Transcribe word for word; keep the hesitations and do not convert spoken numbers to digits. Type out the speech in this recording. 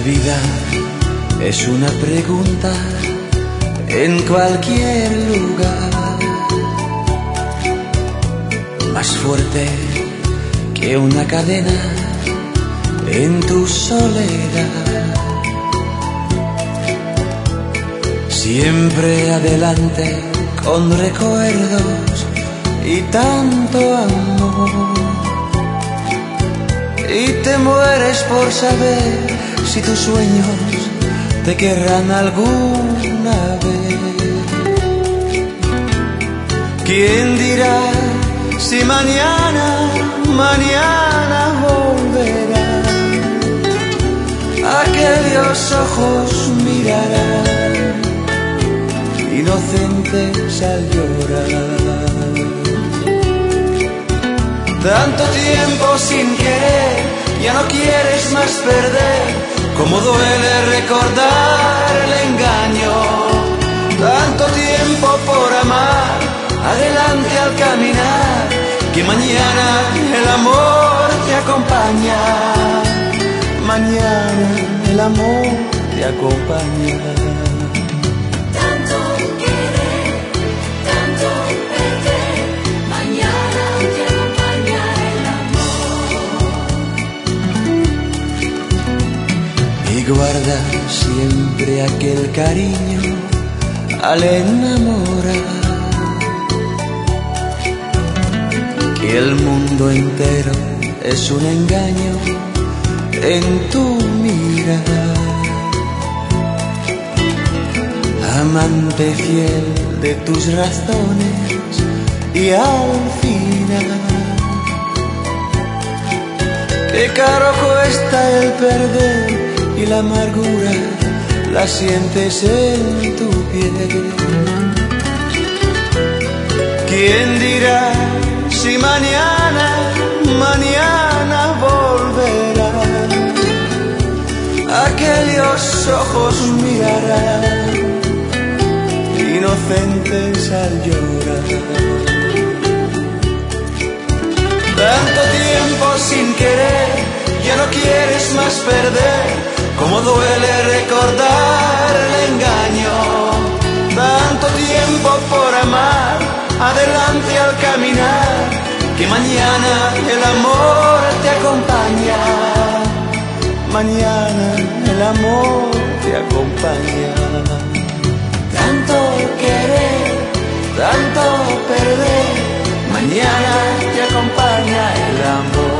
vida es una pregunta en cualquier lugar, más fuerte que una cadena en tu soledad. Siempre adelante con recuerdos y tanto amor, y te mueres por saber si tus sueños te querrán alguna vez. ¿Quién dirá si mañana, mañana volverá? Aquellos ojos mirarán, inocentes al llorar. Tanto tiempo sin querer, ya no quieres más perder. Cómo duele recordar el engaño. Tanto tiempo por amar, adelante al caminar, que mañana el amor te acompaña. Mañana el amor te acompaña. Guarda siempre aquel cariño al enamorar, que el mundo entero es un engaño en tu mirar. Amante fiel de tus razones y al final, qué caro cuesta el perder, y la amargura la sientes en tu piel. ¿Quién dirá si mañana, mañana volverá? Aquellos ojos mirarán, inocentes al llorar. Tanto tiempo sin querer, ya no quieres más perder. Cómo duele recordar el engaño. Tanto tiempo por amar, adelante al caminar, que mañana el amor te acompaña. Mañana el amor te acompaña. Tanto querer, tanto perder, mañana te acompaña el amor.